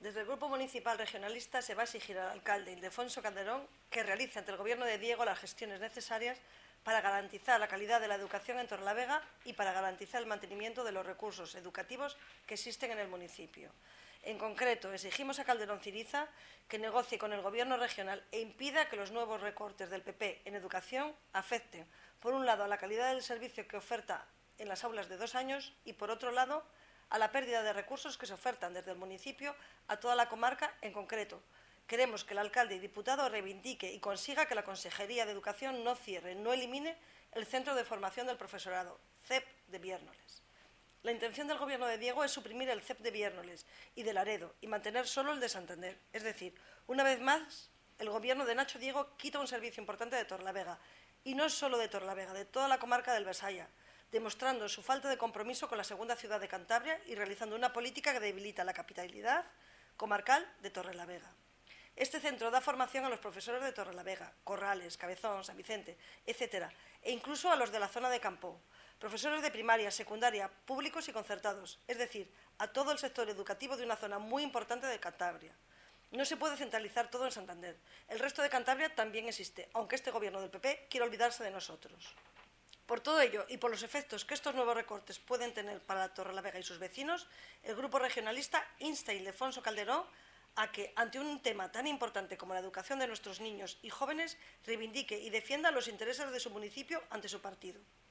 Desde el Grupo Municipal Regionalista se va a exigir al alcalde Ildefonso Calderón que realice ante el Gobierno de Diego las gestiones necesarias para garantizar la calidad de la educación en Torrelavega y para garantizar el mantenimiento de los recursos educativos que existen en el municipio. En concreto, exigimos a Calderón Ciriza que negocie con el Gobierno regional e impida que los nuevos recortes del PP en educación afecten, por un lado, a la calidad del servicio que oferta en las aulas de 2 años y, por otro lado, a la pérdida de recursos que se ofertan desde el municipio a toda la comarca en concreto. Queremos que el alcalde y diputado reivindique y consiga que la Consejería de Educación no cierre, no elimine el Centro de Formación del Profesorado, CEP de Viérnoles. La intención del Gobierno de Diego es suprimir el CEP de Viérnoles y de Laredo y mantener solo el de Santander. Es decir, una vez más, el Gobierno de Nacho Diego quita un servicio importante de Torrelavega. Y no solo de Torrelavega, de toda la comarca del Besaya, demostrando su falta de compromiso con la segunda ciudad de Cantabria y realizando una política que debilita la capitalidad comarcal de Torrelavega. Este centro da formación a los profesores de Torrelavega, Corrales, Cabezón, San Vicente, etc., e incluso a los de la zona de Campoo, profesores de primaria, secundaria, públicos y concertados, es decir, a todo el sector educativo de una zona muy importante de Cantabria. No se puede centralizar todo en Santander. El resto de Cantabria también existe, aunque este Gobierno del PP quiere olvidarse de nosotros. Por todo ello y por los efectos que estos nuevos recortes pueden tener para Torrelavega y sus vecinos, el Grupo Regionalista insta a Ildefonso Calderón a que, ante un tema tan importante como la educación de nuestros niños y jóvenes, reivindique y defienda los intereses de su municipio ante su partido.